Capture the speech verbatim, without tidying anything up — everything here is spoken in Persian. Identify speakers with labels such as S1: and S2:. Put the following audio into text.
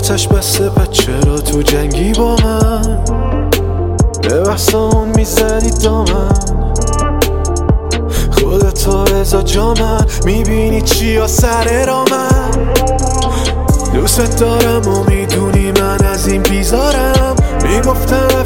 S1: آتش بسته پس چرا تو جنگی با من؟ به بحثمون میزدی دامن خودتو رضا جامن میبینی چی یا سر را من دوست دارم و میدونی من از این بیزارم میگفتم